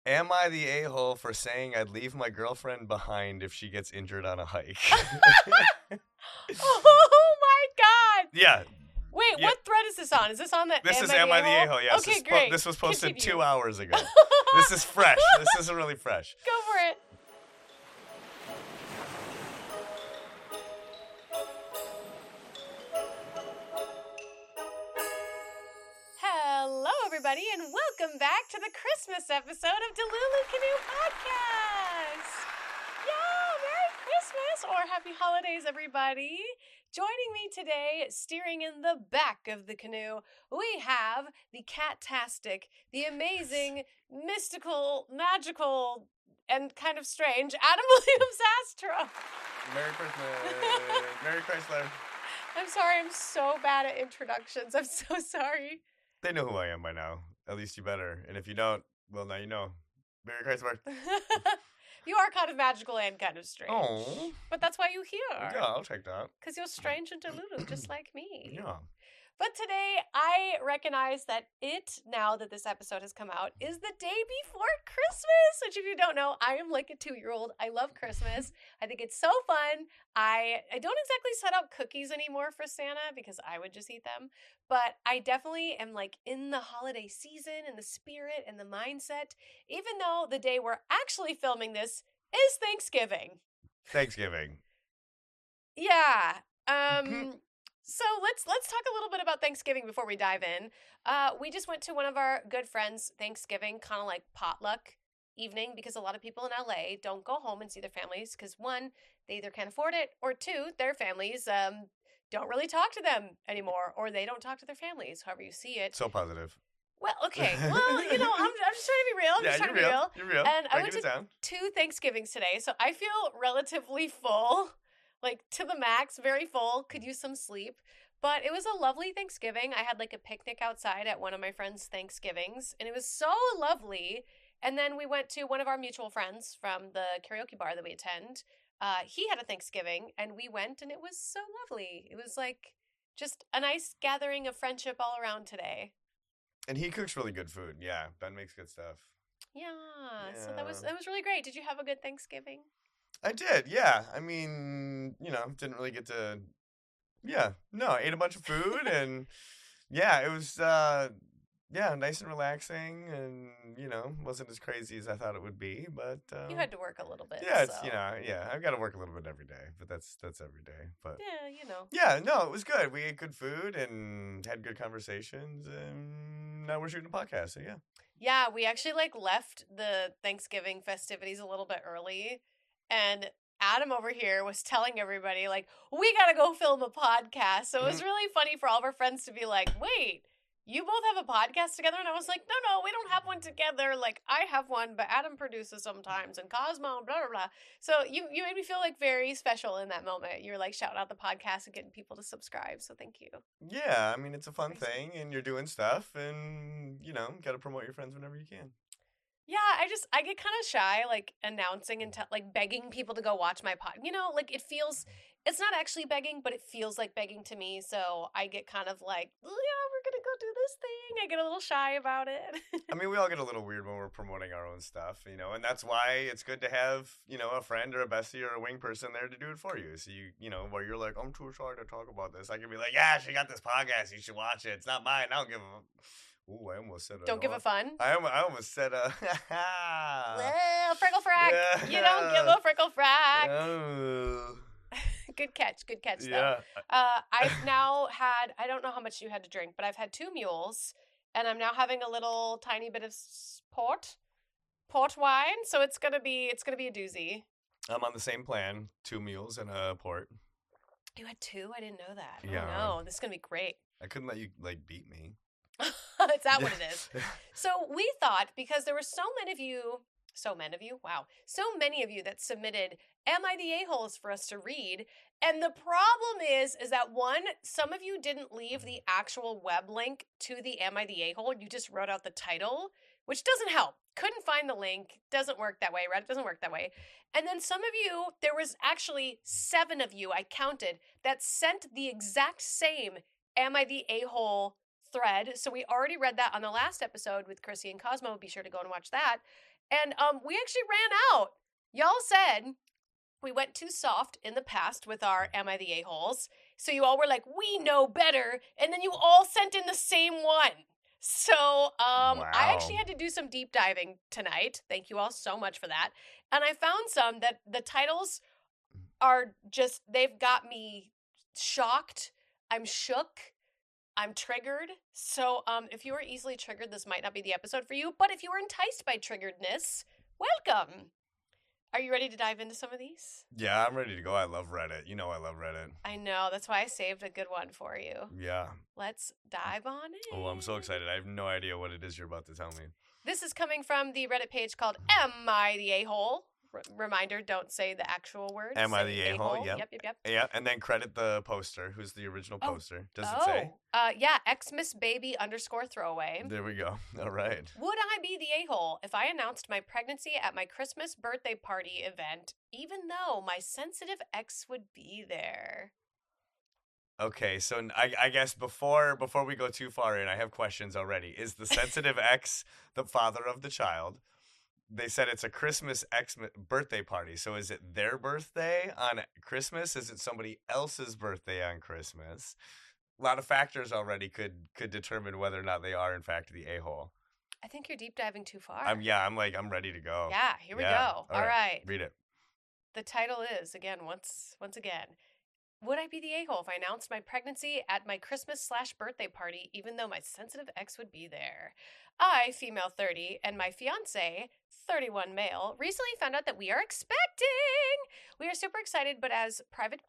Am I the a-hole for saying I'd leave my girlfriend behind if she gets injured on a hike? Oh my God! Yeah. Wait, Yeah. What thread is this on? Is this on the This is Am I Am I the A-hole? Yes. Okay, great. This was posted Continue. 2 hours ago. This is fresh. This is really fresh. Go for it. Hello, everybody, and welcome back to the Christmas episode of Delulu Canoe Podcast. Yeah, Merry Christmas or Happy Holidays, everybody. Joining me today, steering in the back of the canoe, we have the cat-tastic, the amazing, mystical, magical, and kind of strange Adam Williams Astro. Merry Christmas. Merry Chrysler. I'm sorry, I'm so bad at introductions. I'm so sorry. They know who I am by now. At least you better. And if you don't, well, now you know. Merry Chrysler. You are kind of magical and kind of strange. Oh. But that's why you're here. Yeah, I'll take that. Because you're strange and delulu, just like me. Yeah. But today, I recognize that now that this episode has come out, is the day before Christmas. Which, if you don't know, I am like a 2-year-old. I love Christmas. I think it's so fun. I don't exactly set out cookies anymore for Santa because I would just eat them. But I definitely am like in the holiday season, in the spirit, and the mindset, even though the day we're actually filming this is Thanksgiving. Thanksgiving. Yeah. So let's talk a little bit about Thanksgiving before we dive in. We just went to one of our good friends' Thanksgiving, kind of like potluck evening, because a lot of people in LA don't go home and see their families because, one, they either can't afford it, or two, their families don't really talk to them anymore, or they don't talk to their families, however you see it. So positive. Well, okay. Well, I'm just trying to be real. I'm just trying to be real. You're real. And I went Breaking it to down. 2 Thanksgivings today, so I feel relatively full, like to the max, very full, could use some sleep. But it was a lovely Thanksgiving. I had like a picnic outside at one of my friends' Thanksgivings, and it was so lovely. And then we went to one of our mutual friends from the karaoke bar that we attend. He had a Thanksgiving, and we went, and it was so lovely. It was like just a nice gathering of friendship all around today. And he cooks really good food. Yeah, Ben makes good stuff. Yeah, so that was really great. Did you have a good Thanksgiving? I did, yeah. I mean, didn't really get to... Yeah, no, I ate a bunch of food, and yeah, it was, nice and relaxing, and, wasn't as crazy as I thought it would be, but... You had to work a little bit, Yeah, so. I've got to work a little bit every day, but that's every day, but... Yeah, Yeah, no, it was good. We ate good food and had good conversations, and now we're shooting a podcast, so yeah. Yeah, we actually left the Thanksgiving festivities a little bit early, and Adam over here was telling everybody we gotta go film a podcast. So it was really funny for all of our friends to be like, wait, you both have a podcast together? And I was like, no, we don't have one together. I have one, but Adam produces sometimes, and Cosmo, blah, blah, blah. So you made me feel very special in that moment. You were shouting out the podcast and getting people to subscribe. So thank you. Yeah, I mean, it's a fun thing, and you're doing stuff, and, got to promote your friends whenever you can. Yeah, I get kind of shy, announcing and begging people to go watch my pod. It feels, it's not actually begging, but it feels like begging to me. So I get kind of yeah, we're going to go do this thing. I get a little shy about it. I mean, we all get a little weird when we're promoting our own stuff, and that's why it's good to have, a friend or a bestie or a wing person there to do it for you. So where you're like, I'm too shy to talk about this. I can be like, yeah, she got this podcast. You should watch it. It's not mine. I don't give a... Ooh, I almost said Don't give a fun? I almost said well, frickle frack. Yeah. You don't give a frickle frack. Oh. Good catch though. Yeah. I've now had, I don't know how much you had to drink, but I've had 2 mules, and I'm now having a little tiny bit of port wine. So it's gonna be a doozy. I'm on the same plan. 2 mules and a port. You had 2? I didn't know that. Yeah. Oh no, this is gonna be great. I couldn't let you beat me. Is that what it is? So we thought, because there were so many of you that submitted Am I the A-holes for us to read. And the problem is that one, some of you didn't leave the actual web link to the Am I the A-hole. You just wrote out the title, which doesn't help. Couldn't find the link. Doesn't work that way. Reddit doesn't work that way. And then some of you, there was actually 7 of you, I counted, that sent the exact same Am I the A-hole thread. So we already read that on the last episode with Chrissy and Cosmo. Be sure to go and watch that. And we actually ran out. Y'all said we went too soft in the past with our Am I the A-holes? So you all were like, we know better. And then you all sent in the same one. So I actually had to do some deep diving tonight. Thank you all so much for that. And I found some that the titles are just, they've got me shocked. I'm shook. I'm triggered. So if you were easily triggered, this might not be the episode for you. But if you were enticed by triggeredness, welcome. Are you ready to dive into some of these? Yeah, I'm ready to go. I love Reddit. You know I love Reddit. I know. That's why I saved a good one for you. Yeah. Let's dive on in. Oh, I'm so excited. I have no idea what it is you're about to tell me. This is coming from the Reddit page called Am I the A-hole? Reminder, don't say the actual words. Am I the A-hole? Yep. Yeah, and then credit the poster. Who's the original poster? Does it say? Yeah, Xmas baby _ throwaway. There we go. All right. Would I be the a-hole if I announced my pregnancy at my Christmas birthday party event, even though my sensitive ex would be there? Okay, so I guess before we go too far in, I have questions already. Is the sensitive ex the father of the child? They said it's a Christmas birthday party. So is it their birthday on Christmas? Is it somebody else's birthday on Christmas? A lot of factors already could determine whether or not they are in fact the a-hole. I think you're deep diving too far. I'm ready to go. Yeah, here we go. All right. Read it. The title is, again, once again, would I be the a-hole if I announced my pregnancy at my Christmas / birthday party, even though my sensitive ex would be there? I, female 30, and my fiance, 31 male, recently found out that we are expecting. We are super excited, but as private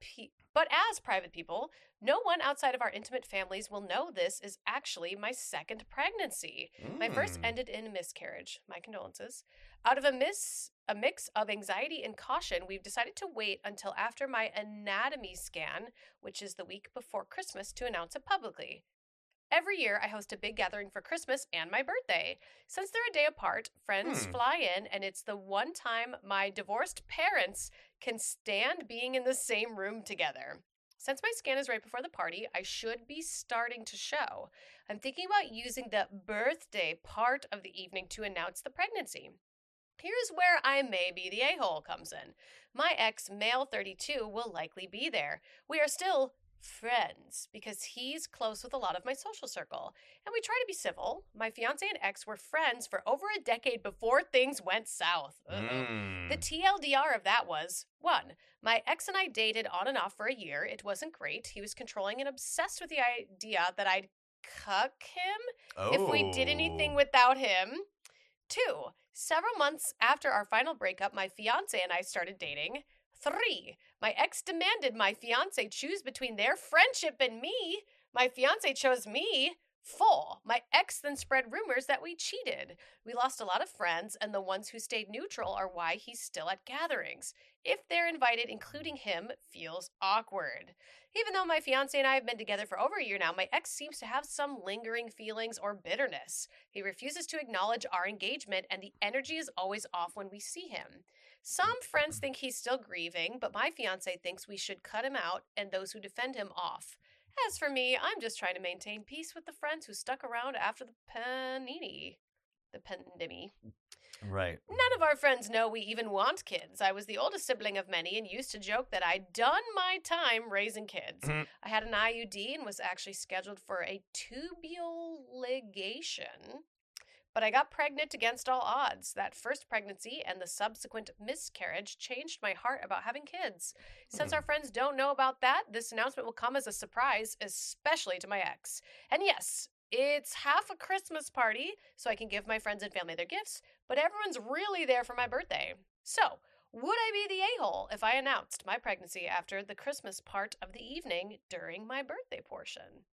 people, no one outside of our intimate families will know this is actually my second pregnancy. My first ended in a miscarriage. My condolences. Out of a mix of anxiety and caution, we've decided to wait until after my anatomy scan, which is the week before Christmas, to announce it publicly. Every year, I host a big gathering for Christmas and my birthday. Since they're a day apart, friends fly in, and it's the one time my divorced parents can stand being in the same room together. Since my scan is right before the party, I should be starting to show. I'm thinking about using the birthday part of the evening to announce the pregnancy. Here's where I may be the a-hole comes in. My ex, male 32, will likely be there. We are still friends because he's close with a lot of my social circle, and we try to be civil. My fiance and ex were friends for over a decade before things went south. The TLDR of that was 1. My ex and I dated on and off for a year. It wasn't great. He was controlling and obsessed with the idea that I'd cuck him if we did anything without him. 2. Several months after our final breakup, my fiance and I started dating. 3. My ex demanded my fiance choose between their friendship and me. My fiance chose me. 4. My ex then spread rumors that we cheated. We lost a lot of friends, and the ones who stayed neutral are why he's still at gatherings. If they're invited, including him, feels awkward. Even though my fiance and I have been together for over a year now, my ex seems to have some lingering feelings or bitterness. He refuses to acknowledge our engagement, and the energy is always off when we see him. Some friends think he's still grieving, but my fiance thinks we should cut him out and those who defend him off. As for me, I'm just trying to maintain peace with the friends who stuck around after the pandemic. Right. None of our friends know we even want kids. I was the oldest sibling of many and used to joke that I'd done my time raising kids. I had an IUD and was actually scheduled for a tubal ligation. But I got pregnant against all odds. That first pregnancy and the subsequent miscarriage changed my heart about having kids. Since our friends don't know about that, this announcement will come as a surprise, especially to my ex. And yes, it's half a Christmas party, so I can give my friends and family their gifts, but everyone's really there for my birthday. So, would I be the a-hole if I announced my pregnancy after the Christmas part of the evening during my birthday portion?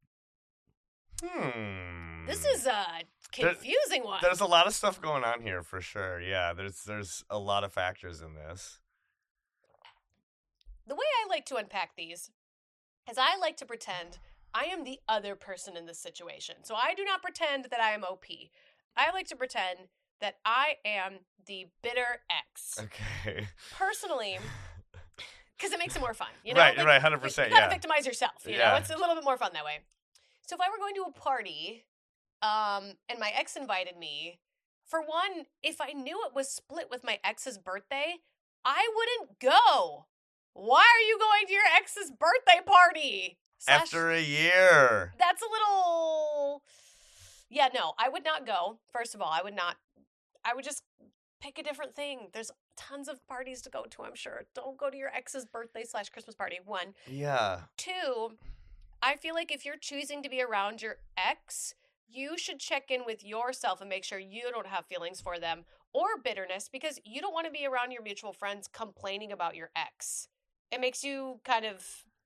This is a confusing one. There's a lot of stuff going on here for sure. Yeah, there's a lot of factors in this. The way I like to unpack these is I like to pretend I am the other person in this situation. So I do not pretend that I am OP. I like to pretend that I am the bitter ex. Okay. Personally, because it makes it more fun. You know? Right, 100%. You gotta victimize yourself. You know, it's a little bit more fun that way. So if I were going to a party, and my ex invited me For one, if I knew it was split with my ex's birthday, I wouldn't go. Why are you going to your ex's birthday party? After a year. That's a little... Yeah, no, I would not go. First of all, I would not. I would just pick a different thing. There's tons of parties to go to, I'm sure. Don't go to your ex's birthday / Christmas party, 1. Yeah. 2, I feel like if you're choosing to be around your ex, you should check in with yourself and make sure you don't have feelings for them or bitterness, because you don't want to be around your mutual friends complaining about your ex. It makes you kind of,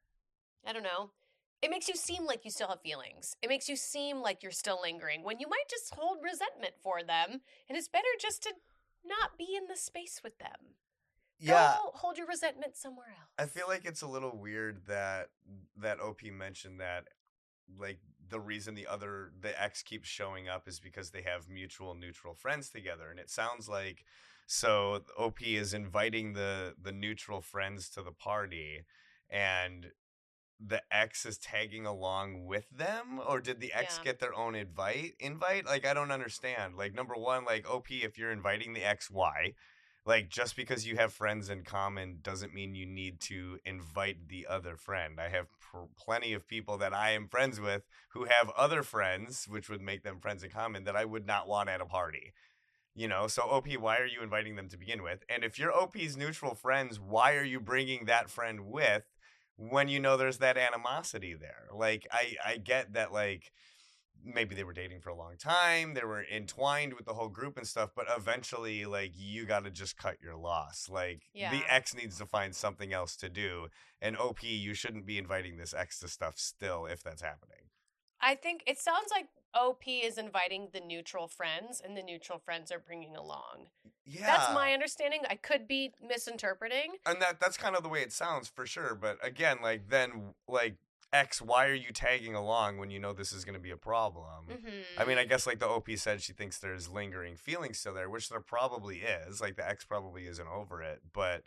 I don't know, it makes you seem like you still have feelings. It makes you seem like you're still lingering when you might just hold resentment for them, and it's better just to not be in the space with them. Yeah. Go hold your resentment somewhere else. I feel like it's a little weird that OP mentioned that, like, the reason the ex keeps showing up is because they have mutual neutral friends together. And it sounds like, so OP is inviting the neutral friends to the party, and the ex is tagging along with them, or did the ex get their own invite? Like, I don't understand. Like, number one, like, OP, if you're inviting the ex, why? Like, just because you have friends in common doesn't mean you need to invite the other friend. I have plenty of people that I am friends with who have other friends, which would make them friends in common, that I would not want at a party. You know, so OP, why are you inviting them to begin with? And if you're OP's neutral friends, why are you bringing that friend with when you know there's that animosity there? Like, I get that, like, maybe they were dating for a long time, they were entwined with the whole group and stuff, but eventually, like, you got to just cut your loss. Like, the ex needs to find something else to do, and OP, you shouldn't be inviting this ex to stuff still if that's happening. I think it sounds like OP is inviting the neutral friends, and the neutral friends are bringing along. Yeah. That's my understanding. I could be misinterpreting. And that's kind of the way it sounds, for sure. But again, like, then, like, X, why are you tagging along when you know this is going to be a problem? Mm-hmm. I mean, I guess, like, the OP said she thinks there's lingering feelings still there, which there probably is. Like, the X probably isn't over it. But,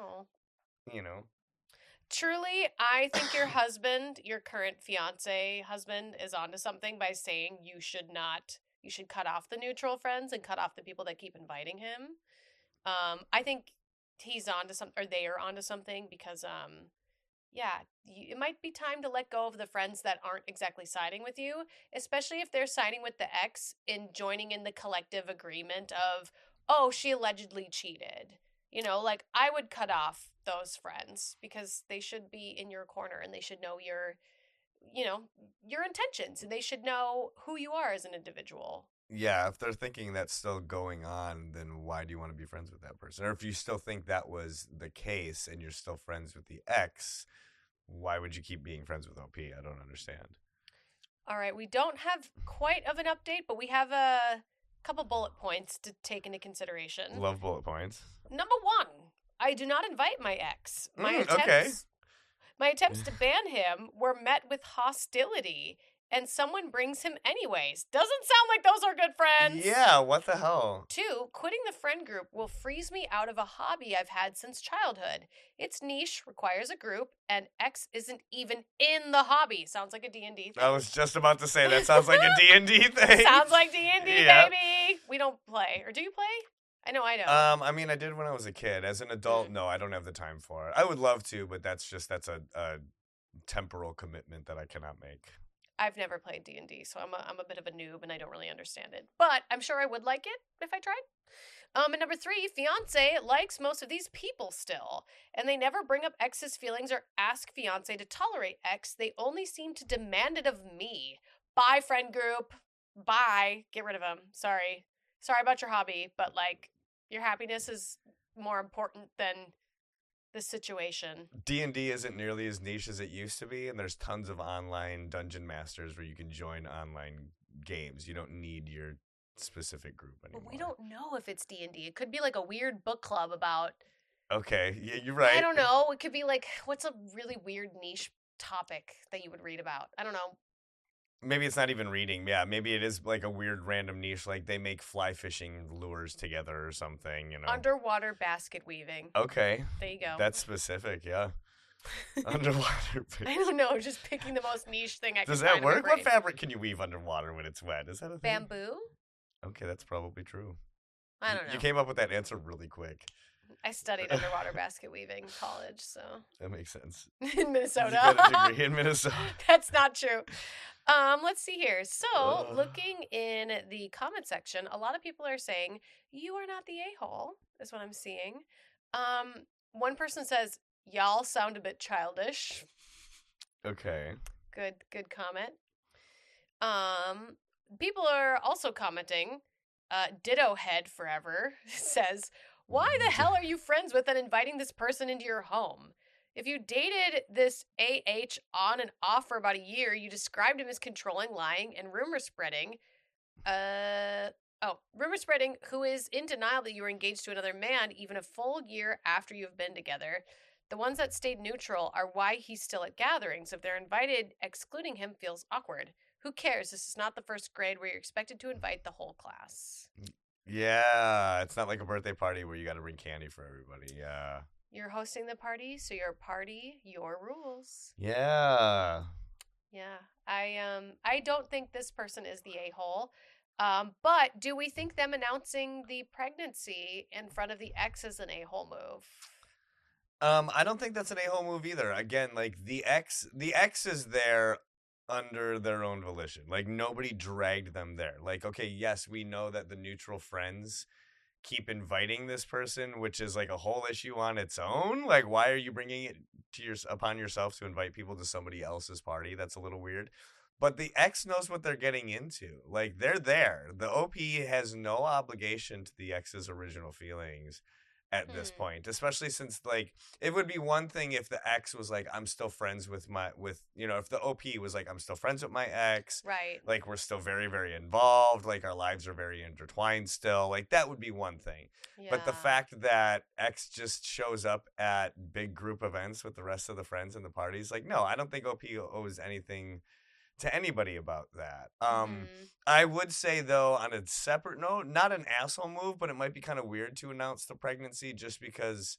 you know. Truly, I think your husband, your current fiance husband, is onto something by saying you should cut off the neutral friends and cut off the people that keep inviting him. I think he's onto something, or they are onto something, because, it might be time to let go of the friends that aren't exactly siding with you, especially if they're siding with the ex in joining in the collective agreement of, oh, she allegedly cheated. You know, like, I would cut off those friends because they should be in your corner, and they should know your intentions, and they should know who you are as an individual. Yeah, if they're thinking that's still going on, then why do you want to be friends with that person? Or if you still think that was the case and you're still friends with the ex, why would you keep being friends with OP? I don't understand. All right, we don't have quite of an update, but we have a couple bullet points to take into consideration. Love bullet points. Number 1, I do not invite my ex. My attempts to ban him were met with hostility, and someone brings him anyways. Doesn't sound like those are good friends. Yeah, what the hell? 2, quitting the friend group will freeze me out of a hobby I've had since childhood. It's niche, requires a group, and X isn't even in the hobby. Sounds like a D&D thing. I was just about to say, that sounds like a D&D thing. Sounds like D&D, baby. We don't play. Or do you play? I know I don't. I mean, I did when I was a kid. As an adult, no, I don't have the time for it. I would love to, but that's a temporal commitment that I cannot make. I've never played D&D, so I'm a bit of a noob, and I don't really understand it. But I'm sure I would like it if I tried. And number 3, fiance likes most of these people still, and they never bring up ex's feelings or ask fiance to tolerate ex. They only seem to demand it of me. Bye, friend group. Bye. Get rid of him. Sorry about your hobby, but, like, your happiness is more important than the situation. D&D isn't nearly as niche as it used to be, and there's tons of online dungeon masters where you can join online games. You don't need your specific group anymore. But we don't know if it's D&D. It could be like a weird book club about... Okay, yeah, you're right. I don't know. It could be like, what's a really weird niche topic that you would read about? I don't know. Maybe it's not even reading. Yeah, maybe it is like a weird random niche, like they make fly fishing lures together or something, you know. Underwater basket weaving. Okay. There you go. That's specific, yeah. Underwater. I don't know, just picking the most niche thing I can Does that work? What fabric can you weave underwater when it's wet? Is that a thing? Bamboo? Okay, that's probably true. I don't know. You came up with that answer really quick. I studied underwater basket weaving in college, so. That makes sense. In Minnesota. You got a degree in Minnesota. That's not true. Let's see here. So, looking in the comment section, a lot of people are saying, you are not the a-hole, is what I'm seeing. One person says, y'all sound a bit childish. Okay. Good comment. People are also commenting, Ditto Head Forever says, why the hell are you friends with and inviting this person into your home? If you dated this AH on and off for about a year, you described him as controlling, lying, and rumor spreading. Rumor spreading, who is in denial that you were engaged to another man even a full year after you've been together. The ones that stayed neutral are why he's still at gatherings. If they're invited, excluding him feels awkward. Who cares? This is not the first grade where you're expected to invite the whole class. Yeah, it's not like a birthday party where you got to bring candy for everybody. Yeah. You're hosting the party, so your party, your rules. Yeah. Yeah. I don't think this person is the a-hole. But do we think them announcing the pregnancy in front of the ex is an a-hole move? I don't think that's an a-hole move either. Again, like the ex is there under their own volition. Like nobody dragged them there. Like, okay, yes, we know that the neutral friends keep inviting this person, which is like a whole issue on its own. Like, why are you bringing it to upon yourself to invite people to somebody else's party? That's a little weird. But the ex knows what they're getting into. Like, they're there. The OP has no obligation to the ex's original feelings at this point, especially since, like, it would be one thing if the ex was like, I'm still friends with if the OP was like, I'm still friends with my ex. Right. Like, we're still very, very involved. Like, our lives are very intertwined still. Like, that would be one thing. Yeah. But the fact that ex just shows up at big group events with the rest of the friends and the parties, like, no, I don't think OP owes anything to anybody about that. I would say, though, on a separate note, not an asshole move, but it might be kind of weird to announce the pregnancy just because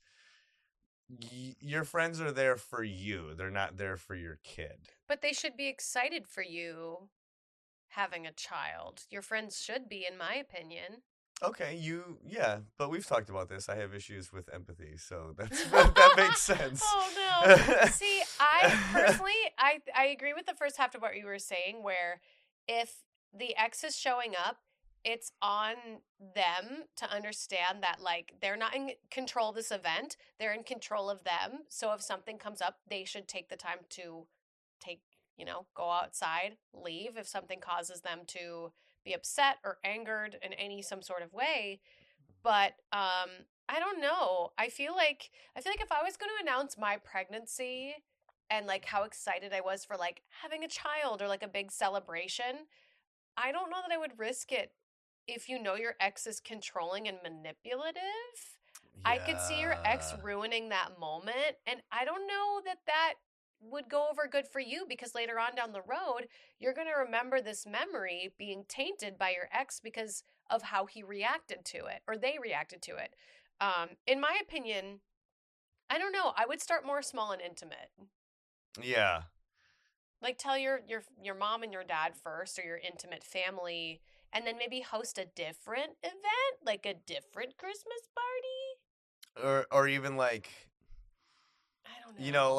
your friends are there for you. They're not there for your kid. But they should be excited for you having a child. Your friends should be, in my opinion. Okay, yeah, but we've talked about this. I have issues with empathy, so that makes sense. Oh no! See, I personally, I agree with the first half of what you were saying, where if the ex is showing up, it's on them to understand that, like, they're not in control of this event; they're in control of them. So if something comes up, they should take the time to go outside, leave if something causes them to be upset or angered in some sort of way. But I don't know. I feel like if I was going to announce my pregnancy and like how excited I was for like having a child or like a big celebration, I don't know that I would risk it if you know your ex is controlling and manipulative. Yeah. I could see your ex ruining that moment, and I don't know that would go over good for you, because later on down the road, you're going to remember this memory being tainted by your ex because of how he reacted to it, or they reacted to it. In my opinion, I don't know. I would start more small and intimate. Yeah. Like tell your mom and your dad first, or your intimate family, and then maybe host a different event, like a different Christmas party. Or even like, I don't know.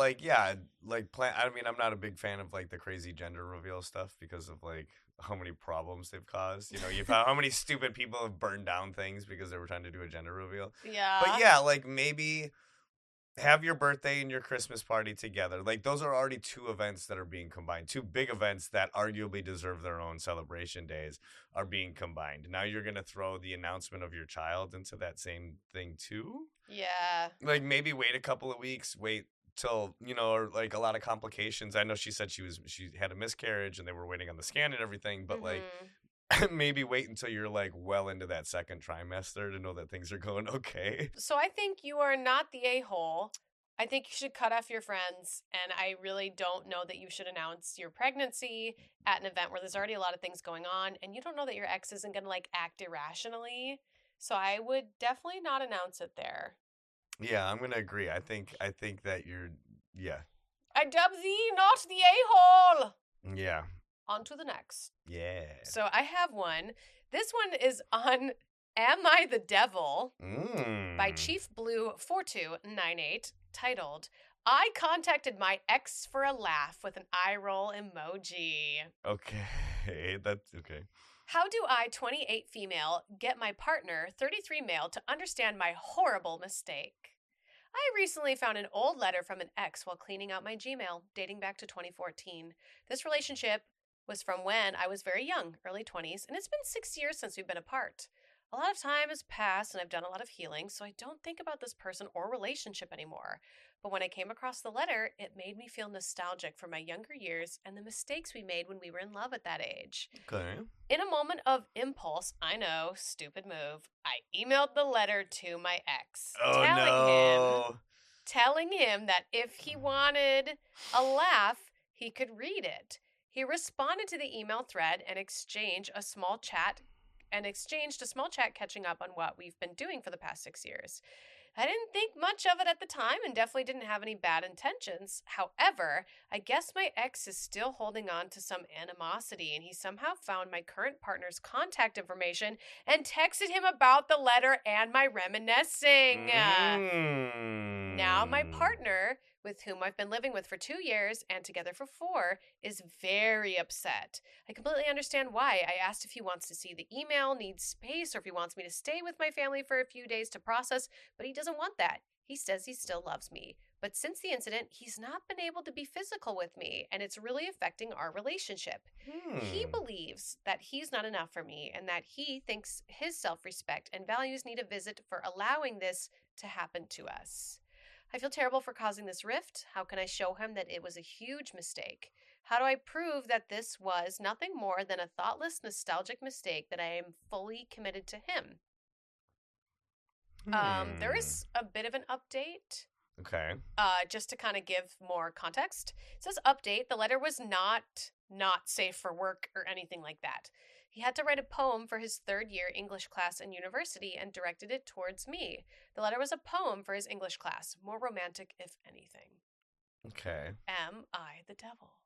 I mean, I'm not a big fan of like the crazy gender reveal stuff because of like how many problems they've caused. How many stupid people have burned down things because they were trying to do a gender reveal. Yeah. But yeah, like maybe have your birthday and your Christmas party together. Like those are already two events that are being combined. Two big events that arguably deserve their own celebration days are being combined. Now you're going to throw the announcement of your child into that same thing too? Yeah. Like maybe wait a couple of weeks, wait till, or like a lot of complications. I know she said she had a miscarriage and they were waiting on the scan and everything, but like maybe wait until you're like well into that second trimester to know that things are going okay. So I think you are not the a-hole. I think you should cut off your friends, and I really don't know that you should announce your pregnancy at an event where there's already a lot of things going on, and you don't know that your ex isn't going to like act irrationally. So I would definitely not announce it there. Yeah, I'm going to agree. I think that yeah. I dub thee not the a-hole. Yeah. On to the next. Yeah. So I have one. This one is on Am I the Devil by Chief Blue 4298, titled, I contacted my ex for a laugh with an eye roll emoji. Okay, that's okay. How do I, 28 female, get my partner, 33 male, to understand my horrible mistake? I recently found an old letter from an ex while cleaning out my Gmail, dating back to 2014. This relationship was from when I was very young, early 20s, and it's been 6 years since we've been apart. A lot of time has passed and I've done a lot of healing, so I don't think about this person or relationship anymore. But when I came across the letter, it made me feel nostalgic for my younger years and the mistakes we made when we were in love at that age. Okay. In a moment of impulse, I know, stupid move, I emailed the letter to my ex, telling him that if he wanted a laugh, he could read it. He responded to the email thread and exchanged a small chat catching up on what we've been doing for the past 6 years. I didn't think much of it at the time and definitely didn't have any bad intentions. However, I guess my ex is still holding on to some animosity, and he somehow found my current partner's contact information and texted him about the letter and my reminiscing. Now my partner, with whom I've been living with for 2 years and together for 4, is very upset. I completely understand why. I asked if he wants to see the email, needs space, or if he wants me to stay with my family for a few days to process, but he doesn't want that. He says he still loves me. But since the incident, he's not been able to be physical with me, and it's really affecting our relationship. He believes that he's not enough for me and that he thinks his self-respect and values need a visit for allowing this to happen to us. I feel terrible for causing this rift. How can I show him that it was a huge mistake? How do I prove that this was nothing more than a thoughtless, nostalgic mistake that I am fully committed to him? There is a bit of an update. Okay. Just to kind of give more context. It says update. The letter was not safe for work or anything like that. He had to write a poem for his 3rd year English class in university and directed it towards me. The letter was a poem for his English class. More romantic, if anything. Okay. Am I the devil?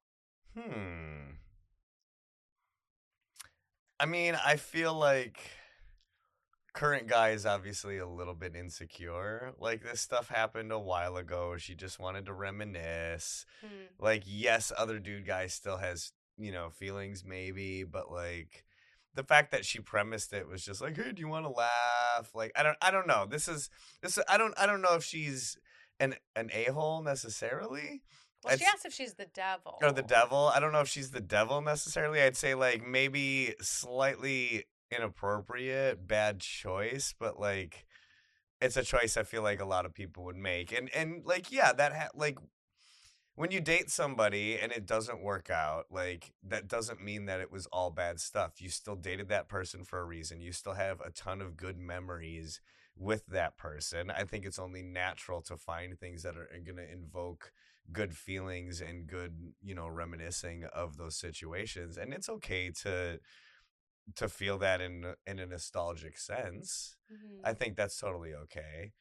I mean, I feel like current guy is obviously a little bit insecure. Like, this stuff happened a while ago. She just wanted to reminisce. Like, yes, other dude guy still has, feelings maybe, but like the fact that she premised it was just like, hey, do you want to laugh? Like, I don't know. This I don't know if she's an a-hole necessarily. Well, she asked if she's the devil. Or the devil. I don't know if she's the devil necessarily. I'd say like maybe slightly inappropriate, bad choice, but like it's a choice I feel like a lot of people would make. And like, yeah, like when you date somebody and it doesn't work out, like that doesn't mean that it was all bad stuff. You still dated that person for a reason. You still have a ton of good memories with that person. I think it's only natural to find things that are going to invoke good feelings and good, reminiscing of those situations. And it's okay to feel that in a nostalgic sense. I think that's totally okay.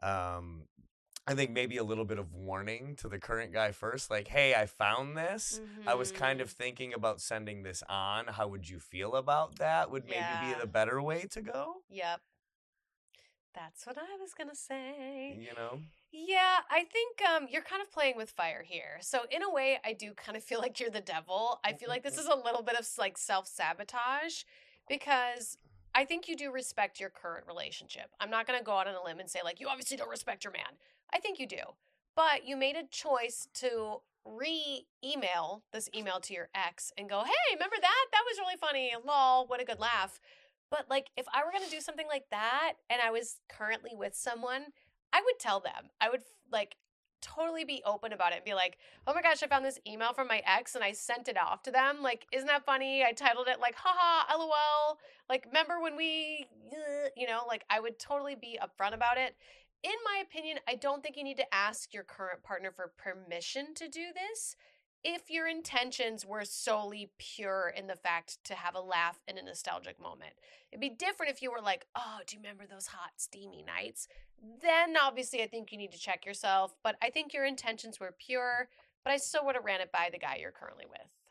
I think maybe a little bit of warning to the current guy first, like, hey, I found this. I was kind of thinking about sending this on. How would you feel about that? Would maybe be the better way to go? Yep. That's what I was going to say. Yeah, I think you're kind of playing with fire here. So in a way, I do kind of feel like you're the devil. I feel like this is a little bit of like self-sabotage because I think you do respect your current relationship. I'm not going to go out on a limb and say like, you obviously don't respect your man. I think you do. But you made a choice to re-email this email to your ex and go, hey, remember that? That was really funny. Lol, what a good laugh. But like, if I were going to do something like that and I was currently with someone, I would tell them. I would like totally be open about it and be like, oh my gosh, I found this email from my ex and I sent it off to them. Like, isn't that funny? I titled it like, haha, LOL. Like, remember when we, like I would totally be upfront about it. In my opinion, I don't think you need to ask your current partner for permission to do this if your intentions were solely pure in the fact to have a laugh in a nostalgic moment. It'd be different if you were like, oh, do you remember those hot, steamy nights? Then obviously I think you need to check yourself, but I think your intentions were pure, but I still would have ran it by the guy you're currently with.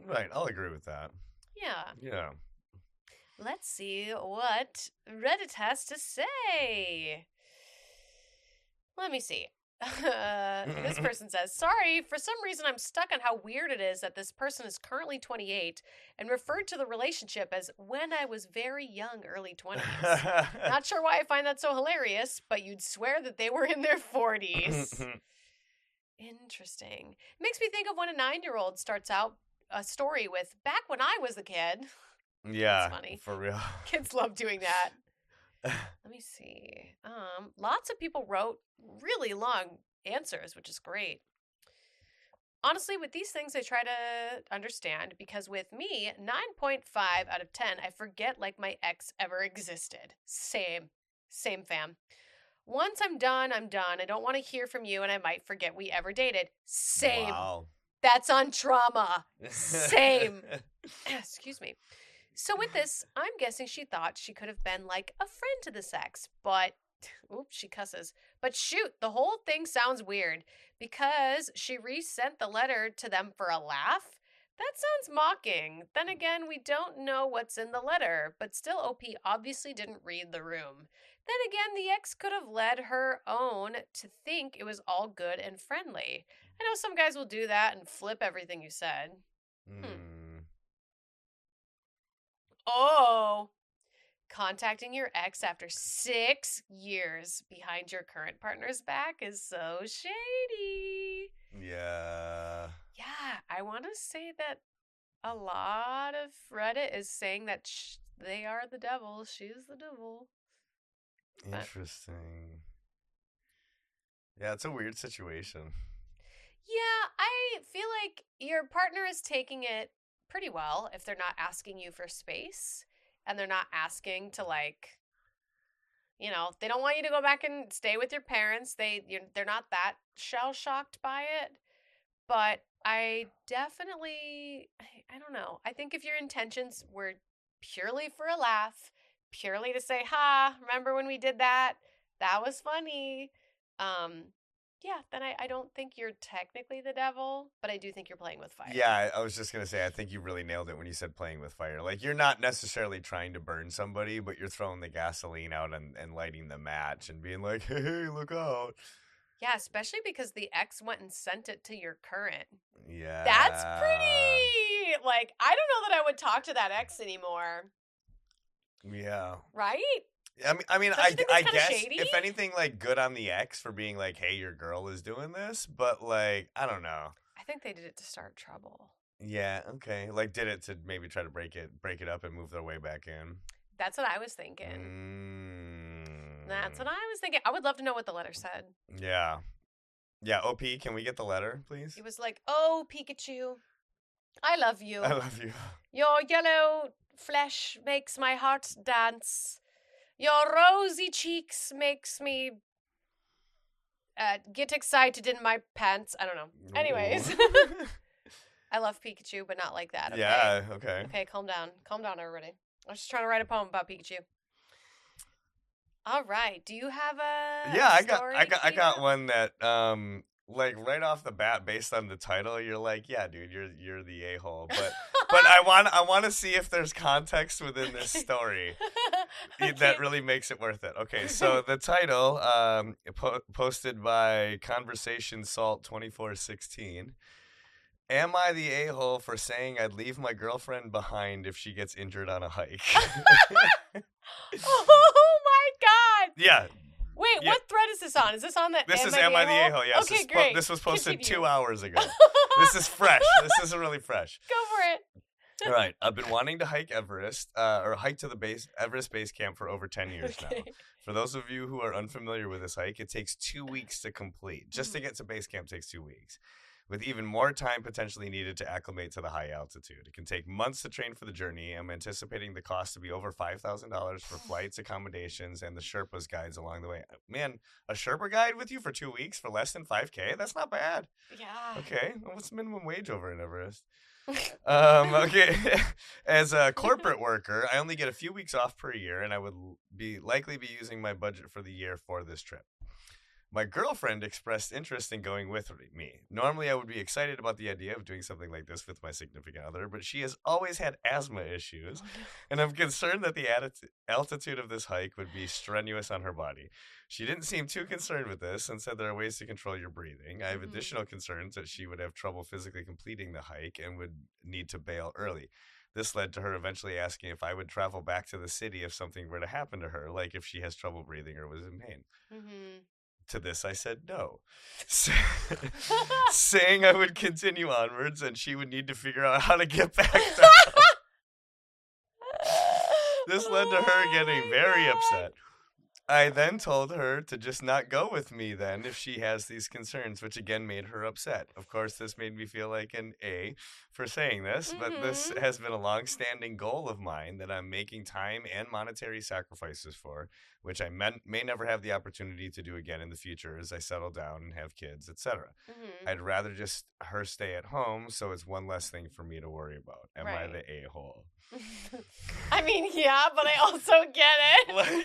Right, I'll agree with that. Yeah. Yeah. Let's see what Reddit has to say. Let me see. This person says, sorry, for some reason I'm stuck on how weird it is that this person is currently 28 and referred to the relationship as when I was very young, early 20s. Not sure why I find that so hilarious, but you'd swear that they were in their 40s. Interesting. Makes me think of when a 9-year-old starts out a story with, back when I was a kid. Yeah. That's funny. For real. Kids love doing that. Let me see. Lots of people wrote really long answers, which is great. Honestly, with these things, I try to understand because with me, 9.5 out of 10, I forget like my ex ever existed. Same fam. Once I'm done, I'm done. I don't want to hear from you and I might forget we ever dated. Same. Wow. That's on trauma. Same. Excuse me. So with this, I'm guessing she thought she could have been like a friend to this ex, but, oops, she cusses. But shoot, the whole thing sounds weird because she resent the letter to them for a laugh. That sounds mocking. Then again, we don't know what's in the letter, but still OP obviously didn't read the room. Then again, the ex could have led her own to think it was all good and friendly. I know some guys will do that and flip everything you said. Oh, contacting your ex after 6 years behind your current partner's back is so shady. Yeah. Yeah, I want to say that a lot of Reddit is saying that they are the devil. She's the devil. Interesting. Yeah, it's a weird situation. Yeah, I feel like your partner is taking it pretty well if they're not asking you for space and they're not asking to like, you know, they don't want you to go back and stay with your parents. They're not that shell shocked by it. But I definitely, I don't know. I think if your intentions were purely for a laugh, purely to say, ha, remember when we did that? That was funny. Yeah, then I don't think you're technically the devil, but I do think you're playing with fire. Yeah, I was just going to say, I think you really nailed it when you said playing with fire. Like, you're not necessarily trying to burn somebody, but you're throwing the gasoline out and lighting the match and being like, hey, look out. Yeah, especially because the ex went and sent it to your current. Yeah. That's pretty, like, I don't know that I would talk to that ex anymore. Yeah. Right? I mean, Don't you think I that's kinda guess shady? if anything, like, good on the ex for being like, hey, your girl is doing this, but like, I don't know. I think they did it to start trouble. Yeah, okay. Like, did it to maybe try to break it up and move their way back in. That's what I was thinking. That's what I was thinking. I would love to know what the letter said. Yeah. Yeah, OP, can we get the letter, please? It was like, oh, Pikachu, I love you. I love you. Your yellow flesh makes my heart dance. Your rosy cheeks makes me get excited in my pants. I don't know. Anyways. I love Pikachu, but not like that. Okay? Yeah, okay. Okay, calm down. Calm down, everybody. I was just trying to write a poem about Pikachu. All right. Do you have a story? I got one that like right off the bat, based on the title, you're like, yeah, dude, you're the a-hole. But I want to see if there's context within this story that really makes it worth it. Okay, so the title, posted by Conversation Salt 2416. Am I the a-hole for saying I'd leave my girlfriend behind if she gets injured on a hike? Oh my god! Yeah. Wait, Yeah. what thread is this on? Is this on the This is Am I the A-hole? Yes. Okay, great. This was posted Continue. 2 hours ago. This is fresh. This is really fresh. Go for it. All right. I've been wanting to hike Everest, or hike to the Everest Base Camp for over 10 years now. For those of you who are unfamiliar with this hike, it takes 2 weeks to complete. Just to get to base camp takes 2 weeks, with even more time potentially needed to acclimate to the high altitude. It can take months to train for the journey. I'm anticipating the cost to be over $5,000 for flights, accommodations, and the Sherpa's guides along the way. Man, a Sherpa guide with you for 2 weeks for less than $5,000? That's not bad. Yeah. Okay, well, what's the minimum wage over in Everest? Okay. As a corporate worker, I only get a few weeks off per year, and I would likely be using my budget for the year for this trip. My girlfriend expressed interest in going with me. Normally, I would be excited about the idea of doing something like this with my significant other, but she has always had asthma issues, and I'm concerned that the altitude of this hike would be strenuous on her body. She didn't seem too concerned with this and said there are ways to control your breathing. I have additional concerns that she would have trouble physically completing the hike and would need to bail early. This led to her eventually asking if I would travel back to the city if something were to happen to her, like if she has trouble breathing or was in pain. To this, I said no, saying I would continue onwards and she would need to figure out how to get back down. This led to her getting very upset. I then told her to just not go with me then if she has these concerns, which again made her upset. Of course, this made me feel like an A for saying this, but this has been a long-standing goal of mine that I'm making time and monetary sacrifices for, which I may never have the opportunity to do again in the future as I settle down and have kids, etc. I'd rather just her stay at home, so it's one less thing for me to worry about. Am I the a-hole? I mean, yeah, but I also get it.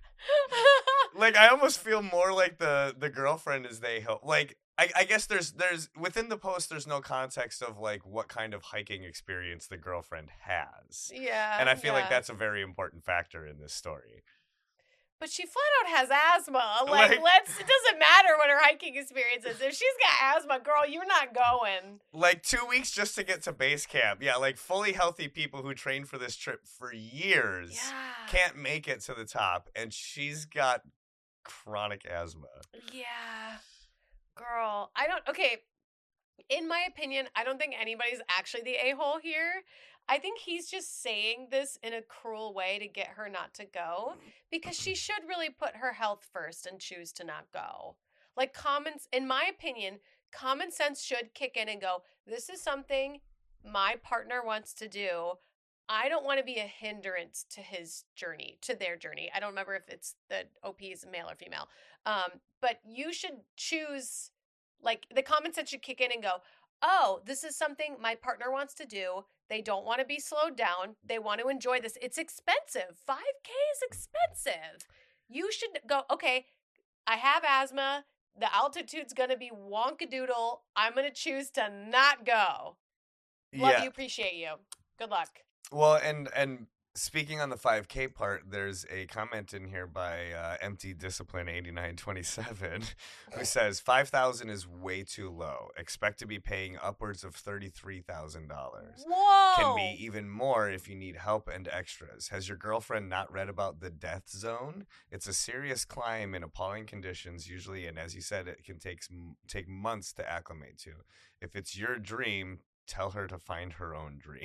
Like I almost feel more like the girlfriend is the a-hole. Like I guess there's within the post there's no context of like what kind of hiking experience the girlfriend has. Yeah. And I feel like that's a very important factor in this story. But she flat out has asthma. Like, it doesn't matter what her hiking experience is. If she's got asthma, girl, you're not going. Like 2 weeks just to get to base camp. Yeah, like fully healthy people who train for this trip for years can't make it to the top. And she's got chronic asthma. Yeah. Girl, okay. In my opinion, I don't think anybody's actually the a-hole here. I think he's just saying this in a cruel way to get her not to go because she should really put her health first and choose to not go. Like in my opinion, common sense should kick in and go, this is something my partner wants to do. I don't want to be a hindrance to his journey, to their journey. I don't remember if it's the OP is male or female. But you should choose, like the common sense should kick in and go, oh, this is something my partner wants to do. They don't want to be slowed down. They want to enjoy this. It's expensive. 5K is expensive. You should go, okay, I have asthma. The altitude's going to be wonkadoodle. I'm going to choose to not go. Love you, appreciate you. Good luck. Well, and speaking on the 5K part, there's a comment in here by Empty Discipline 8927 who says 5,000 is way too low. Expect to be paying upwards of $33,000. Whoa! Can be even more if you need help and extras. Has your girlfriend not read about the death zone? It's a serious climb in appalling conditions usually, and as you said, it can take months to acclimate to. If it's your dream, tell her to find her own dream.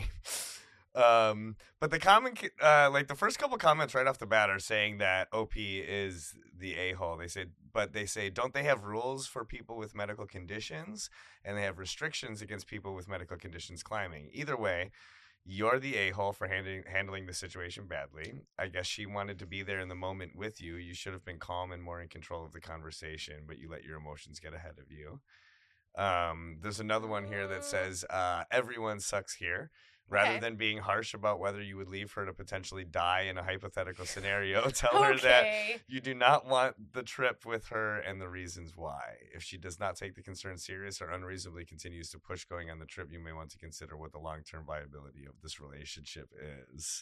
But the like the first couple comments right off the bat are saying that OP is the a-hole. They say, don't they have rules for people with medical conditions? And they have restrictions against people with medical conditions climbing. Either way, you're the a-hole for handling the situation badly. I guess she wanted to be there in the moment with you. You should have been calm and more in control of the conversation, but you let your emotions get ahead of you. There's another one here that says, everyone sucks here. Rather than being harsh about whether you would leave her to potentially die in a hypothetical scenario, tell her that you do not want the trip with her and the reasons why. If she does not take the concern serious or unreasonably continues to push going on the trip, you may want to consider what the long-term viability of this relationship is.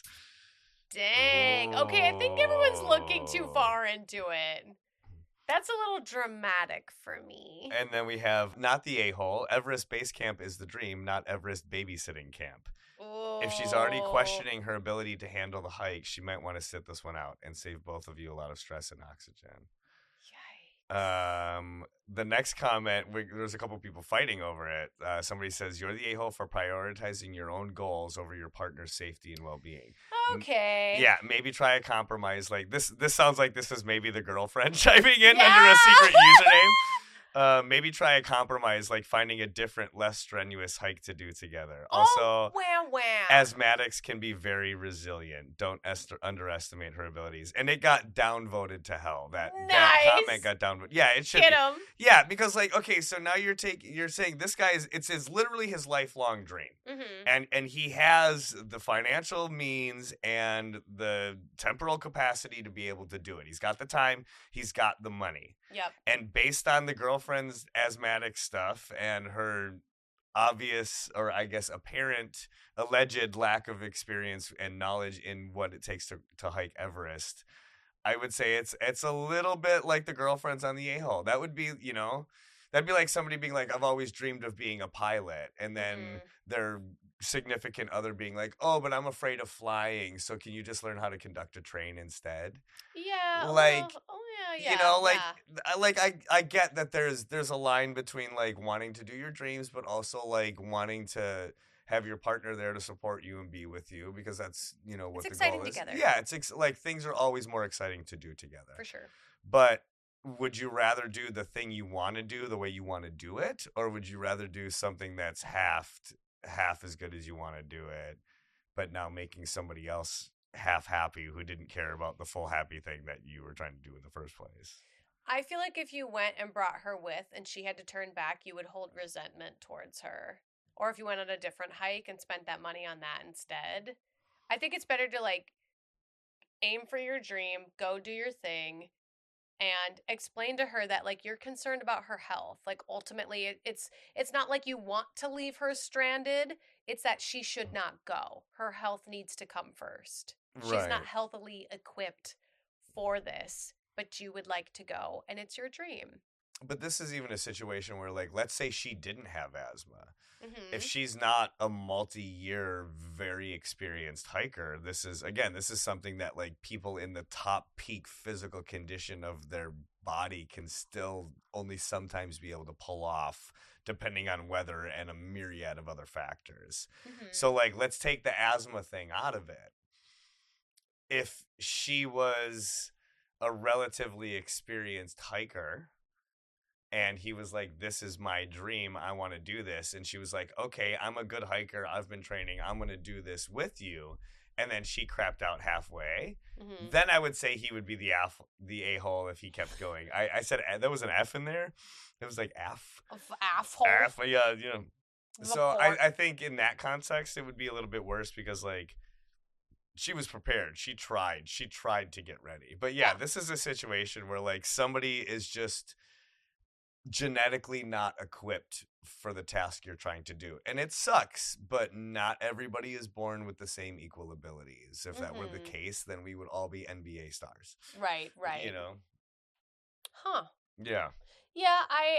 Dang. Okay, I think everyone's looking too far into it. That's a little dramatic for me. And then we have not the a-hole. Everest Base Camp is the dream, not Everest babysitting camp. If she's already questioning her ability to handle the hike, she might want to sit this one out and save both of you a lot of stress and oxygen. Yikes. The next comment, there's a couple people fighting over it. Somebody says, you're the a-hole for prioritizing your own goals over your partner's safety and well-being. Okay. Yeah, maybe try a compromise. Like this sounds like this is maybe the girlfriend chiming in under a secret username. Maybe try a compromise, like finding a different, less strenuous hike to do together. Also, asthmatics can be very resilient. Don't underestimate her abilities. And it got downvoted to hell. That comment got downvoted. Yeah, it should. Hit him. Yeah, because like, okay, so now you're saying this guy it's literally his lifelong dream, and he has the financial means and the temporal capacity to be able to do it. He's got the time. He's got the money. Yep. And based on the girlfriend's asthmatic stuff and her obvious, or I guess apparent, alleged lack of experience and knowledge in what it takes to hike Everest, I would say it's a little bit like the girlfriends on the A-hole. That would be, that'd be like somebody being like, I've always dreamed of being a pilot, and then their significant other being like, oh, but I'm afraid of flying, so can you just learn how to conduct a train instead? Yeah. Like, yeah. I get that there's a line between like wanting to do your dreams, but also like wanting to have your partner there to support you and be with you, because that's, what It's the goal exciting is. together. Yeah, it's like things are always more exciting to do together. For sure. But would you rather do the thing you want to do the way you want to do it, or would you rather do something that's half as good as you want to do it, but now making somebody else half happy who didn't care about the full happy thing that you were trying to do in the first place? I feel like if you went and brought her with and she had to turn back, you would hold resentment towards her. Or if you went on a different hike and spent that money on that instead. I think it's better to like aim for your dream, go do your thing, and explain to her that like you're concerned about her health. Like ultimately it's not like you want to leave her stranded, it's that she should not go. Her health needs to come first. Right. She's not healthily equipped for this, but you would like to go and it's your dream. But this is even a situation where, like, let's say she didn't have asthma. Mm-hmm. If she's not a multi-year, very experienced hiker, this is something that, like, people in the top peak physical condition of their body can still only sometimes be able to pull off, depending on weather and a myriad of other factors. Mm-hmm. So, like, let's take the asthma thing out of it. If she was a relatively experienced hiker, and he was like, this is my dream, I want to do this. And she was like, okay, I'm a good hiker, I've been training, I'm going to do this with you. And then she crapped out halfway. Mm-hmm. Then I would say he would be the a-hole if he kept going. I said there was an F in there. It was like F. F-hole. F, yeah, So I think in that context, it would be a little bit worse because, like, she was prepared. She tried to get ready. But yeah, this is a situation where, like, somebody is just genetically not equipped for the task you're trying to do. And it sucks, but not everybody is born with the same equal abilities. If that were the case, then we would all be NBA stars. Right. Huh. Yeah. Yeah,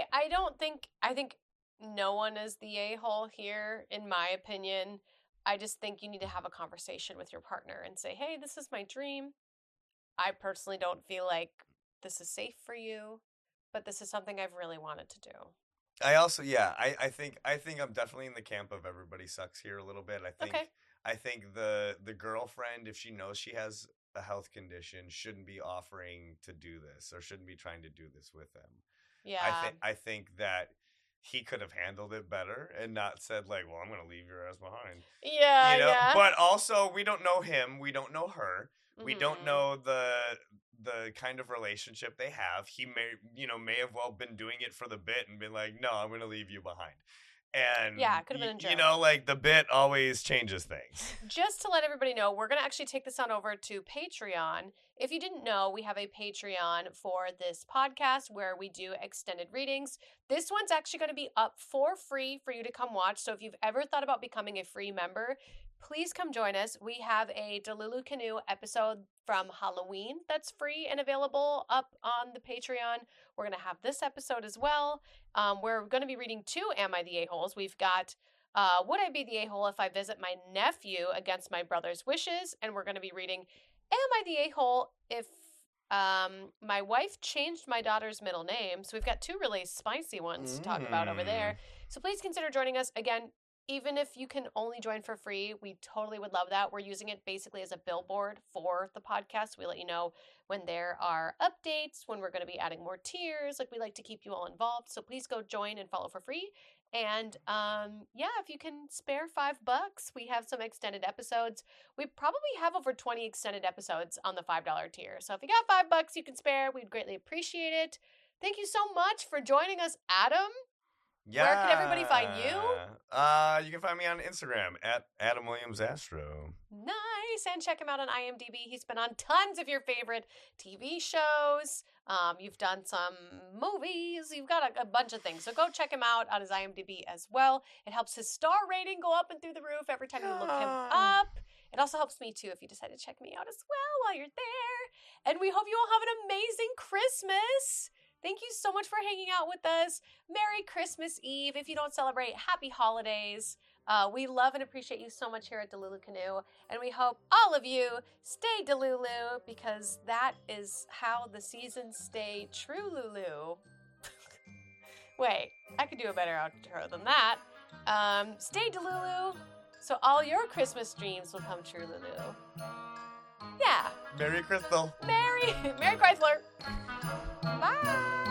I think no one is the a-hole here, in my opinion. I just think you need to have a conversation with your partner and say, hey, this is my dream. I personally don't feel like this is safe for you, but this is something I've really wanted to do. I also, I think I'm definitely in the camp of everybody sucks here a little bit. I think the girlfriend, if she knows she has a health condition, shouldn't be offering to do this or shouldn't be trying to do this with them. Yeah. I think that he could have handled it better and not said, like, well, I'm going to leave your ass behind. Yeah, yeah. But also, we don't know him. We don't know her. Mm-hmm. We don't know the kind of relationship they have. He may have well been doing it for the bit and been like, no, I'm going to leave you behind. And yeah, it could have been a joke. Like, the bit always changes things. Just to let everybody know, we're going to actually take this on over to Patreon. If you didn't know, we have a Patreon for this podcast where we do extended readings. This one's actually going to be up for free for you to come watch. So if you've ever thought about becoming a free member, please come join us. We have a Delulu Canoe episode from Halloween that's free and available up on the Patreon. We're going to have this episode as well. We're going to be reading 2 Am I the A-holes? We've got Would I Be the A-hole If I Visit My Nephew Against My Brother's Wishes? And we're going to be reading Am I the A-hole If My Wife Changed My Daughter's Middle Name? So we've got 2 really spicy ones to talk about over there. So please consider joining us. Again, even if you can only join for free, we totally would love that. We're using it basically as a billboard for the podcast. We let you know when there are updates, when we're going to be adding more tiers. Like, we like to keep you all involved. So please go join and follow for free. And if you can spare $5, we have some extended episodes. We probably have over 20 extended episodes on the $5 tier. So if you got $5 you can spare, we'd greatly appreciate it. Thank you so much for joining us, Adam. Yeah. Where can everybody find you? You can find me on Instagram at Adam Williams Astro. Nice. Chase and check him out on IMDb. He's been on tons of your favorite TV shows. You've done some movies. You've got a bunch of things. So go check him out on his IMDb as well. It helps his star rating go up and through the roof every time you look him up. It also helps me too if you decide to check me out as well while you're there. And we hope you all have an amazing Christmas. Thank you so much for hanging out with us. Merry Christmas Eve. If you don't celebrate, happy holidays. We love and appreciate you so much here at Delulu Canoe. And we hope all of you stay Delulu, because that is how the seasons stay true, Lulu. Wait, I could do a better outro than that. Stay Delulu, so all your Christmas dreams will come true, Lulu. Yeah. Merry Crystal. Merry Chrysler. Bye.